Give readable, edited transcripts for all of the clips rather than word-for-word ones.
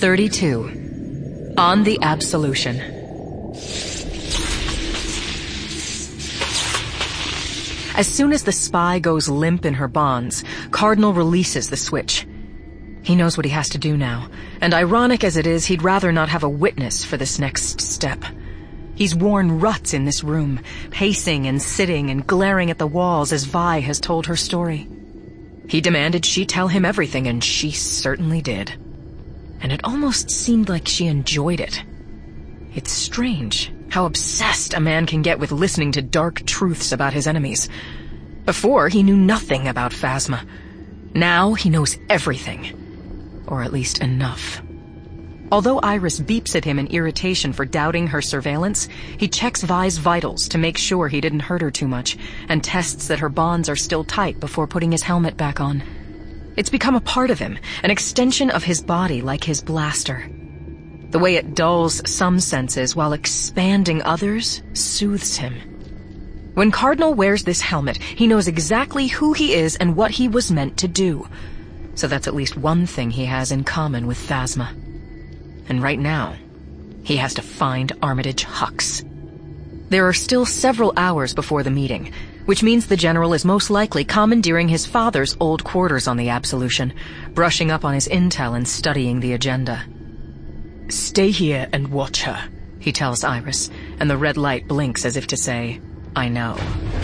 32. On the Absolution. As soon as the spy goes limp in her bonds, Cardinal releases the switch. He knows what he has to do now, and ironic as it is, he'd rather not have a witness for this next step. He's worn ruts in this room, pacing and sitting and glaring at the walls as Vi has told her story. He demanded she tell him everything, and she certainly did. And it almost seemed like she enjoyed it. It's strange how obsessed a man can get with listening to dark truths about his enemies. Before, he knew nothing about Phasma. Now he knows everything. Or at least enough. Although Iris beeps at him in irritation for doubting her surveillance, he checks Vi's vitals to make sure he didn't hurt her too much, and tests that her bonds are still tight before putting his helmet back on. It's become a part of him, an extension of his body like his blaster. The way it dulls some senses while expanding others soothes him. When Cardinal wears this helmet, he knows exactly who he is and what he was meant to do. So that's at least one thing he has in common with Phasma. And right now, he has to find Armitage Hux. There are still several hours before the meeting, which means the General is most likely commandeering his father's old quarters on the Absolution, brushing up on his intel and studying the agenda. "Stay here and watch her," he tells Iris, and the red light blinks as if to say, "I know."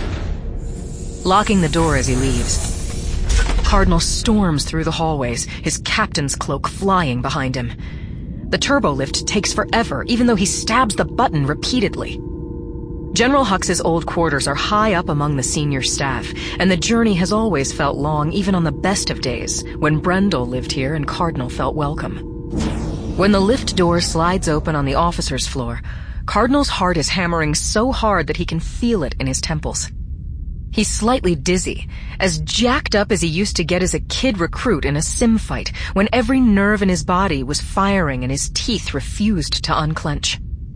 Locking the door as he leaves, Cardinal storms through the hallways, his captain's cloak flying behind him. The turbo lift takes forever, even though he stabs the button repeatedly. General Hux's old quarters are high up among the senior staff, and the journey has always felt long, even on the best of days, when Brendel lived here and Cardinal felt welcome. When the lift door slides open on the officer's floor, Cardinal's heart is hammering so hard that he can feel it in his temples. He's slightly dizzy, as jacked up as he used to get as a kid recruit in a sim fight, when every nerve in his body was firing and his teeth refused to unclench.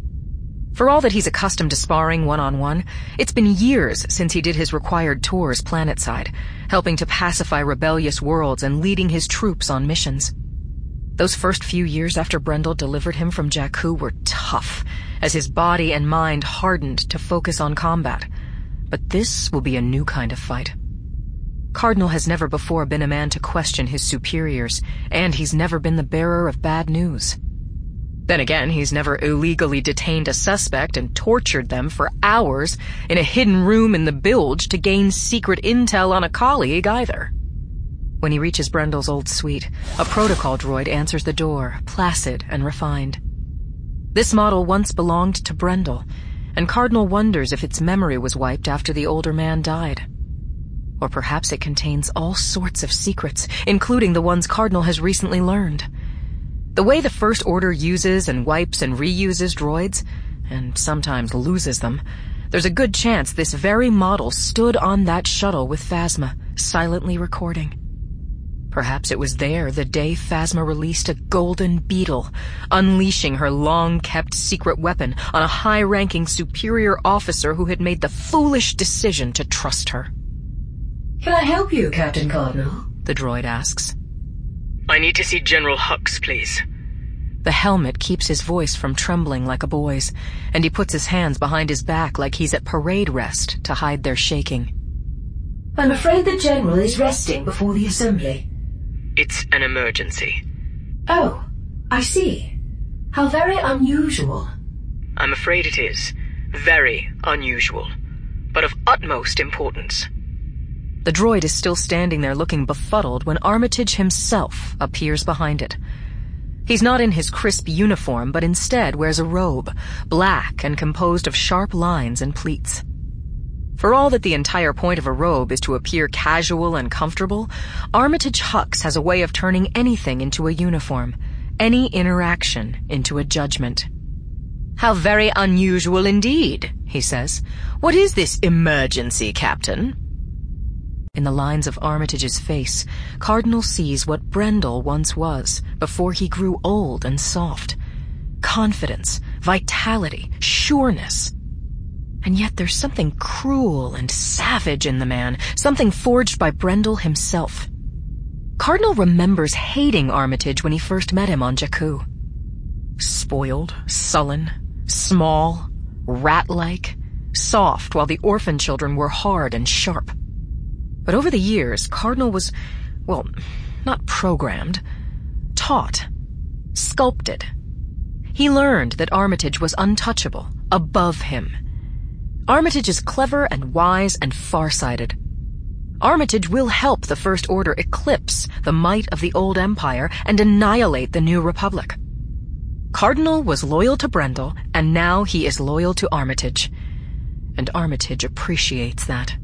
For all that he's accustomed to sparring one-on-one, it's been years since he did his required tours planetside, helping to pacify rebellious worlds and leading his troops on missions. Those first few years after Brendel delivered him from Jakku were tough, as his body and mind hardened to focus on combat. But this will be a new kind of fight. Cardinal has never before been a man to question his superiors, and he's never been the bearer of bad news. Then again, he's never illegally detained a suspect and tortured them for hours in a hidden room in the bilge to gain secret intel on a colleague either. When he reaches Brendel's old suite, a protocol droid answers the door, placid and refined. This model once belonged to Brendel, and Cardinal wonders if its memory was wiped after the older man died. Or perhaps it contains all sorts of secrets, including the ones Cardinal has recently learned. The way the First Order uses and wipes and reuses droids, and sometimes loses them, there's a good chance this very model stood on that shuttle with Phasma, silently recording. Perhaps it was there the day Phasma released a golden beetle, unleashing her long-kept secret weapon on a high-ranking superior officer who had made the foolish decision to trust her. "Can I help you, Captain Cardinal?" the droid asks. "I need to see General Hux, please." The helmet keeps his voice from trembling like a boy's, and he puts his hands behind his back like he's at parade rest to hide their shaking. "I'm afraid the General is resting before the assembly." "It's an emergency." "Oh, I see. How very unusual." "I'm afraid it is. Very unusual. But of utmost importance." The droid is still standing there looking befuddled when Armitage himself appears behind it. He's not in his crisp uniform, but instead wears a robe, black and composed of sharp lines and pleats. For all that the entire point of a robe is to appear casual and comfortable, Armitage Hux has a way of turning anything into a uniform, any interaction into a judgment. "How very unusual indeed," he says. "What is this emergency, Captain?" In the lines of Armitage's face, Cardinal sees what Brendel once was before he grew old and soft. Confidence, vitality, sureness. And yet there's something cruel and savage in the man, something forged by Brendel himself. Cardinal remembers hating Armitage when he first met him on Jakku. Spoiled, sullen, small, rat-like, soft, while the orphan children were hard and sharp. But over the years, Cardinal was, well, not programmed, taught, sculpted. He learned that Armitage was untouchable, above him. Armitage is clever and wise and farsighted. Armitage will help the First Order eclipse the might of the old empire and annihilate the new republic. Cardinal was loyal to Brendel, and now he is loyal to Armitage. And Armitage appreciates that.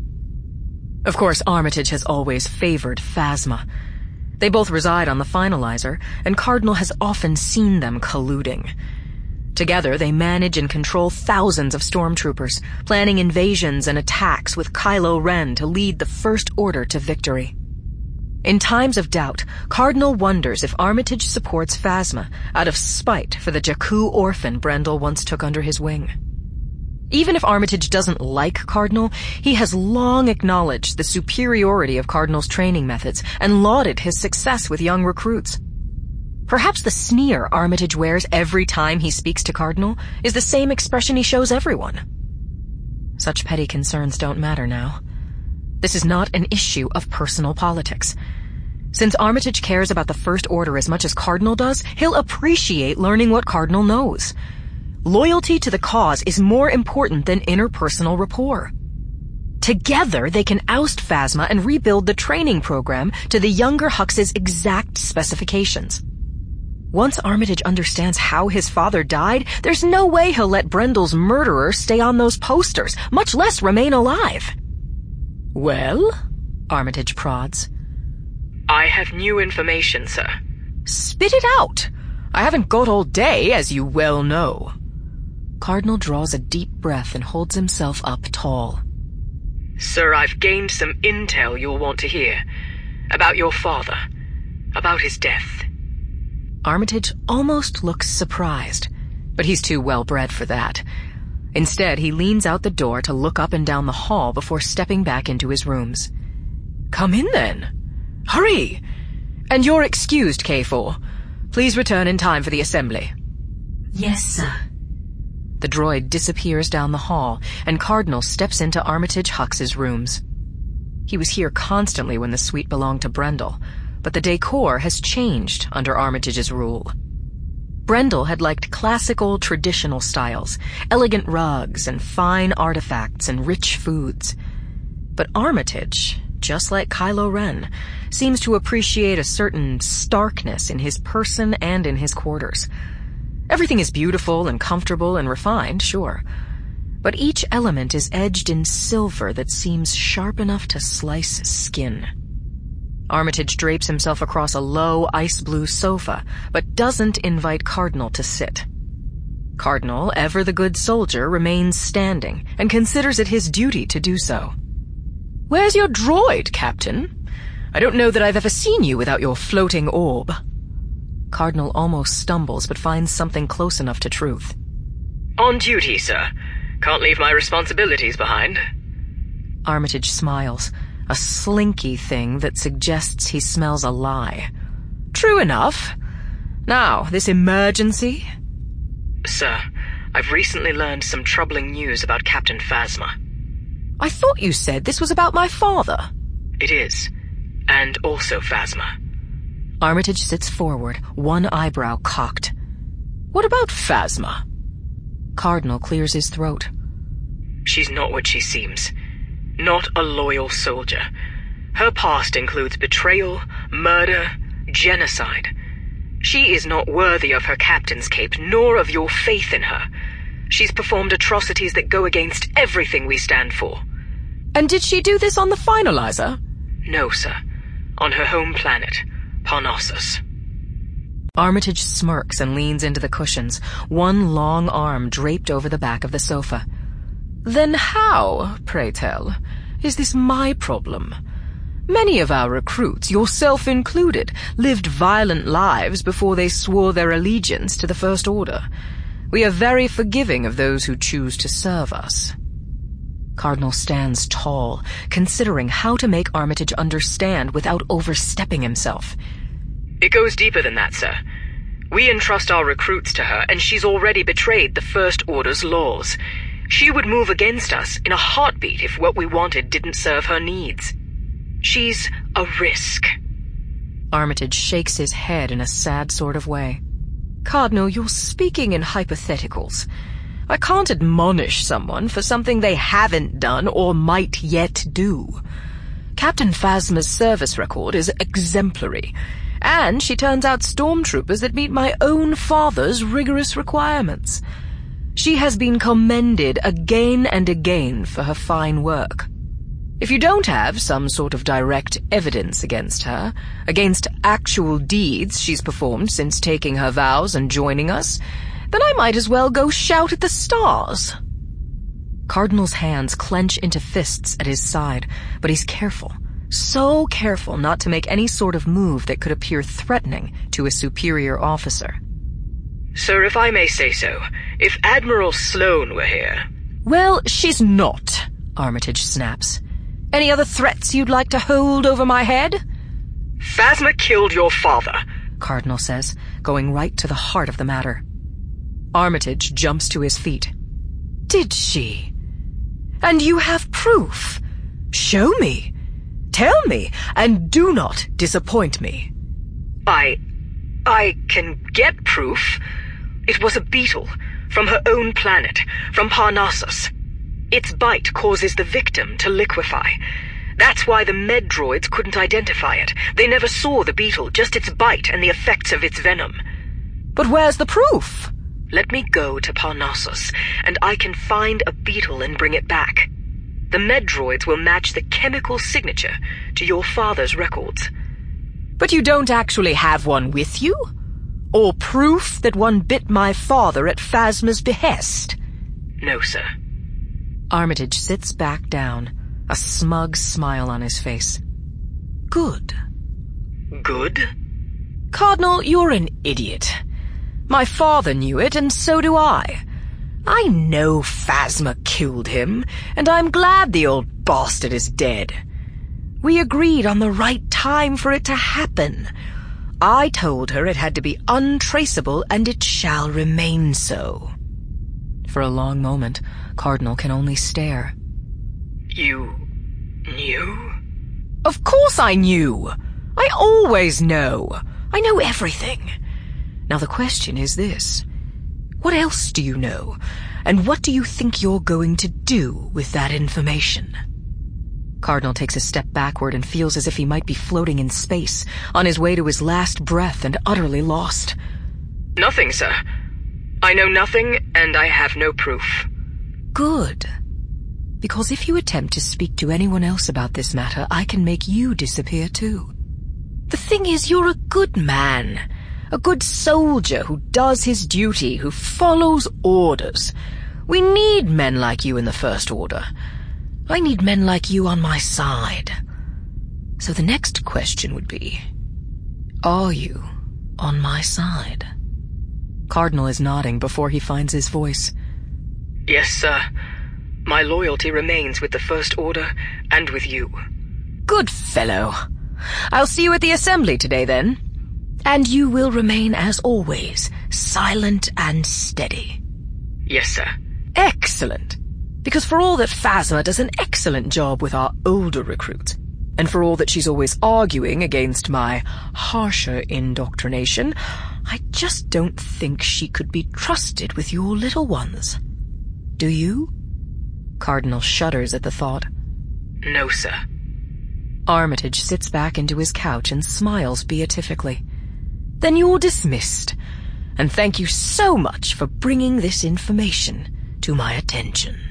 Of course, Armitage has always favored Phasma. They both reside on the Finalizer, and Cardinal has often seen them colluding. Together, they manage and control thousands of stormtroopers, planning invasions and attacks with Kylo Ren to lead the First Order to victory. In times of doubt, Cardinal wonders if Armitage supports Phasma out of spite for the Jakku orphan Brendel once took under his wing. Even if Armitage doesn't like Cardinal, he has long acknowledged the superiority of Cardinal's training methods and lauded his success with young recruits. Perhaps the sneer Armitage wears every time he speaks to Cardinal is the same expression he shows everyone. Such petty concerns don't matter now. This is not an issue of personal politics. Since Armitage cares about the First Order as much as Cardinal does, he'll appreciate learning what Cardinal knows. Loyalty to the cause is more important than interpersonal rapport. Together, they can oust Phasma and rebuild the training program to the younger Hux's exact specifications. Once Armitage understands how his father died, there's no way he'll let Brendel's murderer stay on those posters, much less remain alive. Well? Armitage prods. I have new information, sir. Spit it out. I haven't got all day, as you well know. Cardinal draws a deep breath and holds himself up tall. Sir, I've gained some intel you'll want to hear. About your father. About his death. Armitage almost looks surprised, but he's too well-bred for that. Instead, he leans out the door to look up and down the hall before stepping back into his rooms. Come in, then. Hurry! And you're excused, K4. Please return in time for the assembly. Yes, sir. The droid disappears down the hall, and Cardinal steps into Armitage Hux's rooms. He was here constantly when the suite belonged to Brendel, but the decor has changed under Armitage's rule. Brendel had liked classical, traditional styles, elegant rugs and fine artifacts and rich foods. But Armitage, just like Kylo Ren, seems to appreciate a certain starkness in his person and in his quarters. Everything is beautiful and comfortable and refined, sure, but each element is edged in silver that seems sharp enough to slice skin. Armitage drapes himself across a low, ice-blue sofa, but doesn't invite Cardinal to sit. Cardinal, ever the good soldier, remains standing and considers it his duty to do so. Where's your droid, Captain? I don't know that I've ever seen you without your floating orb. Cardinal almost stumbles, but finds something close enough to truth. On duty, sir. Can't leave my responsibilities behind. Armitage smiles, a slinky thing that suggests he smells a lie. True enough. Now, this emergency? Sir, I've recently learned some troubling news about Captain Phasma. I thought you said this was about my father. It is. And also Phasma. Armitage sits forward, one eyebrow cocked. What about Phasma? Cardinal clears his throat. She's not what she seems. Not a loyal soldier. Her past includes betrayal, murder, genocide. She is not worthy of her captain's cape, nor of your faith in her. She's performed atrocities that go against everything we stand for. And did she do this on the Finalizer? No, sir. On her home planet, Parnassus. Armitage smirks and leans into the cushions, one long arm draped over the back of the sofa. Then how, pray tell, is this my problem? Many of our recruits, yourself included, lived violent lives before they swore their allegiance to the First Order. We are very forgiving of those who choose to serve us. Cardinal stands tall, considering how to make Armitage understand without overstepping himself. It goes deeper than that, sir. We entrust our recruits to her, and she's already betrayed the First Order's laws. She would move against us in a heartbeat if what we wanted didn't serve her needs. She's a risk. Armitage shakes his head in a sad sort of way. Cardinal, you're speaking in hypotheticals. I can't admonish someone for something they haven't done or might yet do. Captain Phasma's service record is exemplary, and she turns out stormtroopers that meet my own father's rigorous requirements. She has been commended again and again for her fine work. If you don't have some sort of direct evidence against her, against actual deeds she's performed since taking her vows and joining us, then I might as well go shout at the stars. Cardinal's hands clench into fists at his side, but he's careful, so careful not to make any sort of move that could appear threatening to a superior officer. Sir, if I may say so, if Admiral Sloane were here... Well, she's not, Armitage snaps. Any other threats you'd like to hold over my head? Phasma killed your father, Cardinal says, going right to the heart of the matter. Armitage jumps to his feet. Did she? And you have proof? Show me. Tell me, and do not disappoint me. I can get proof. It was a beetle, from her own planet, from Parnassus. Its bite causes the victim to liquefy. That's why the med droids couldn't identify it. They never saw the beetle, just its bite and the effects of its venom. But where's the proof? Let me go to Parnassus, and I can find a beetle and bring it back. The med droids will match the chemical signature to your father's records. But you don't actually have one with you? Or proof that one bit my father at Phasma's behest? No, sir. Armitage sits back down, a smug smile on his face. Good. Good? Cardinal, you're an idiot. My father knew it, and so do I. I know Phasma killed him, and I'm glad the old bastard is dead. We agreed on the right time for it to happen. I told her it had to be untraceable, and it shall remain so. For a long moment, Cardinal can only stare. You knew? Of course I knew. I always know. I know everything. Now the question is this. What else do you know? And what do you think you're going to do with that information? Cardinal takes a step backward and feels as if he might be floating in space, on his way to his last breath and utterly lost. Nothing, sir. I know nothing, and I have no proof. Good. Because if you attempt to speak to anyone else about this matter, I can make you disappear too. The thing is, you're a good man. A good soldier who does his duty, who follows orders. We need men like you in the First Order. I need men like you on my side. So the next question would be, are you on my side? Cardinal is nodding before he finds his voice. Yes, sir. My loyalty remains with the First Order and with you. Good fellow. I'll see you at the assembly today, then. And you will remain, as always, silent and steady. Yes, sir. Excellent. Because for all that Phasma does an excellent job with our older recruits, and for all that she's always arguing against my harsher indoctrination, I just don't think she could be trusted with your little ones. Do you? Cardinal shudders at the thought. No, sir. Armitage sits back into his couch and smiles beatifically. Then you're dismissed, and thank you so much for bringing this information to my attention.